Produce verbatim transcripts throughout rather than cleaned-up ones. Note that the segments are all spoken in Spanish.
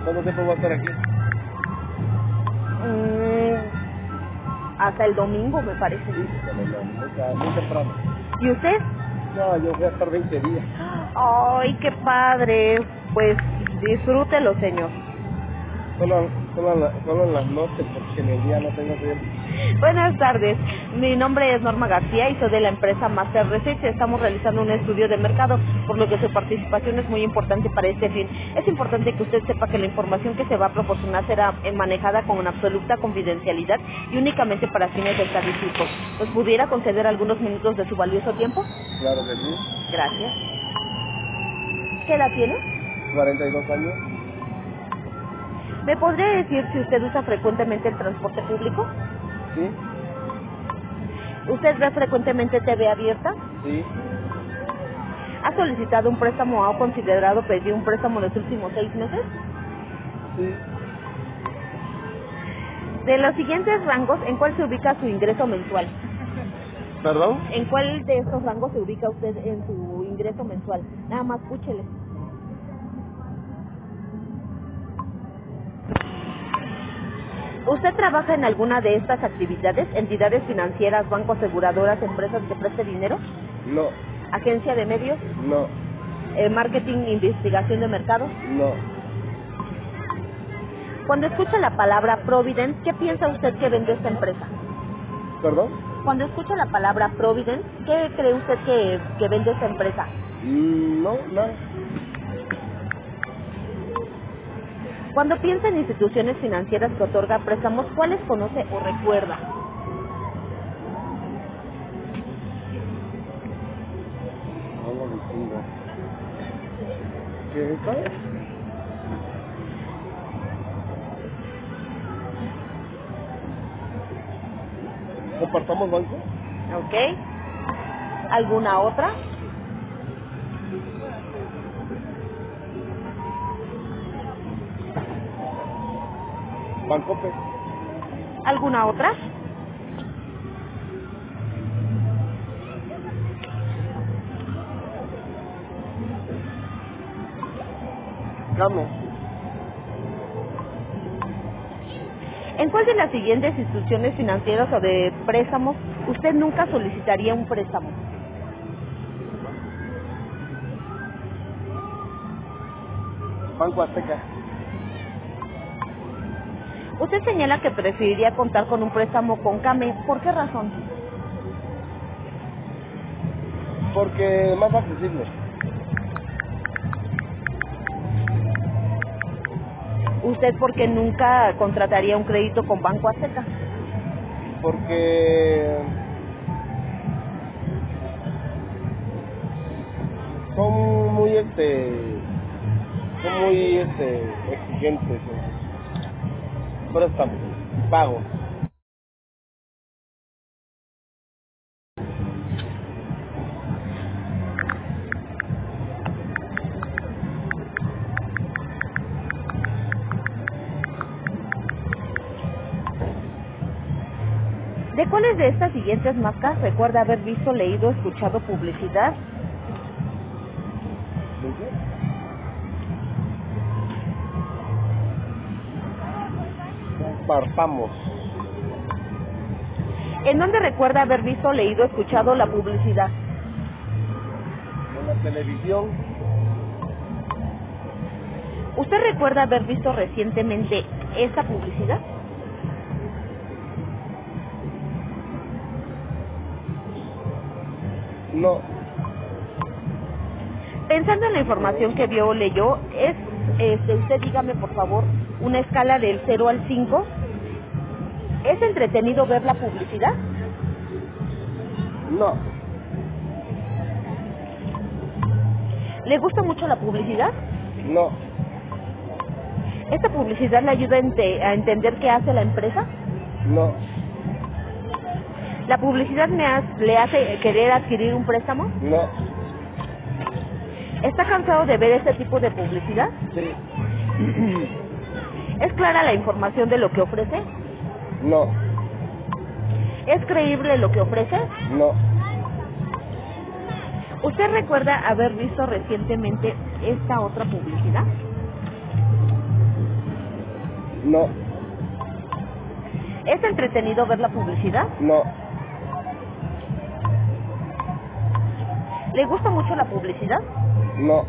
¿Cuánto tiempo va a estar aquí? Mm, hasta el domingo, me parece. Sí, bueno, no, muy, muy temprano. ¿Y usted? No, yo voy a estar veinte días. Ay, qué padre. Pues disfrútelo, señor. Solo, solo, en la- solo en las noches, porque en el día no tengo tiempo. Buenas tardes, mi nombre es Norma García y soy de la empresa Master Research. Estamos realizando un estudio de mercado, por lo que su participación es muy importante para este fin. Es importante que usted sepa que la información que se va a proporcionar será eh, manejada con absoluta confidencialidad y únicamente para fines estadísticos. ¿Nos pudiera conceder algunos minutos de su valioso tiempo? Claro que sí. Gracias. ¿Qué edad tiene? cuarenta y dos años. ¿Me podría decir si usted usa frecuentemente el transporte público? Sí, ¿Usted ve frecuentemente T V abierta? sí, ¿Ha solicitado un préstamo o ha considerado pedir un préstamo en los últimos seis meses? sí. De los siguientes rangos, ¿en cuál se ubica su ingreso mensual? ¿Perdón? ¿En cuál de estos rangos se ubica usted en su ingreso mensual? Nada más escúchele. ¿Usted trabaja en alguna de estas actividades? ¿Entidades financieras, bancos, aseguradoras, empresas que preste dinero? No, ¿Agencia de medios? no, Eh, ¿Marketing, investigación de mercado? no. Cuando escucha la palabra Providence, ¿qué piensa usted que vende esta empresa? ¿Perdón? Cuando escucha la palabra Providence, ¿qué cree usted que, que vende esta empresa? Mm, no, nada. Cuando piensa en instituciones financieras que otorgan préstamos, ¿cuáles conoce o recuerda? No lo distingo. ¿Qué es esta? ¿Compartamos banco? ¿Ok? ¿Alguna otra? Bancope. ¿Alguna otra? Came. ¿En cuál de las siguientes instituciones financieras o de préstamos usted nunca solicitaría un préstamo? Banco Azteca. Usted señala que preferiría contar con un préstamo con CAME. ¿Por qué razón? Porque más accesible. ¿Usted por qué nunca contrataría un crédito con Banco Azteca? Porque son muy este son muy este exigentes en préstamos, pagos. ¿De cuáles de estas siguientes marcas recuerda haber visto, leído, escuchado publicidad? Compartamos. ¿En dónde recuerda haber visto, leído, escuchado la publicidad? En la televisión. ¿Usted recuerda haber visto recientemente esta publicidad? No. Pensando en la información que vio o leyó, es, este, usted dígame por favor, una escala del cero al cinco. ¿Es entretenido ver la publicidad? No. ¿Le gusta mucho la publicidad? No. ¿Esta publicidad le ayuda a, ente- a entender qué hace la empresa? No. ¿La publicidad me ha- le hace querer adquirir un préstamo? No. ¿Está cansado de ver este tipo de publicidad? Sí. ¿Es clara la información de lo que ofrece? No. ¿Es creíble lo que ofrece? No. ¿Usted recuerda haber visto recientemente esta otra publicidad? No, ¿Es entretenido ver la publicidad? no, ¿Le gusta mucho la publicidad? no,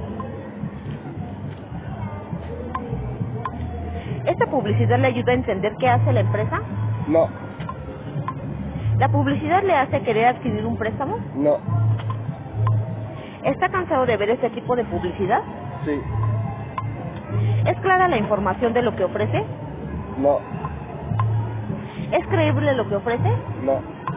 ¿Esta publicidad le ayuda a entender qué hace la empresa? no, ¿La publicidad le hace querer adquirir un préstamo? no, ¿Está cansado de ver este tipo de publicidad? sí, ¿Es clara la información de lo que ofrece? no, ¿Es creíble lo que ofrece? no.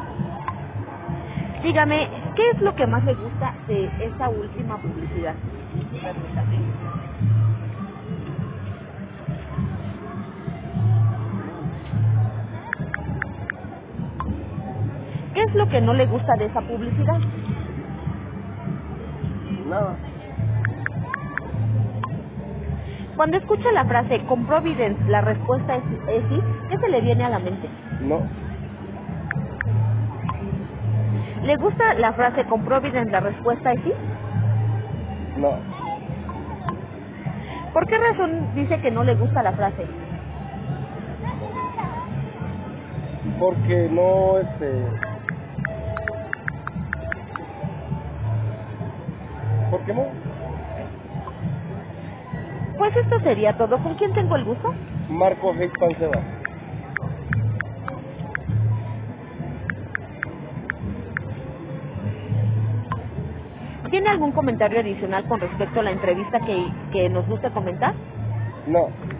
Dígame, ¿qué es lo que más le gusta de esta última publicidad? Permítame. ¿Qué es lo que no le gusta de esa publicidad? Nada. Cuando escucha la frase con Providence la respuesta es, es sí, ¿qué se le viene a la mente? No, ¿Le gusta la frase con Providence la respuesta es sí? no. ¿Por qué razón dice que no le gusta la frase? Porque no, este... ¿Por qué no? Pues esto sería todo. ¿Con quién tengo el gusto? Marco H. Panceva. ¿Tiene algún comentario adicional con respecto a la entrevista que, que nos guste comentar? No.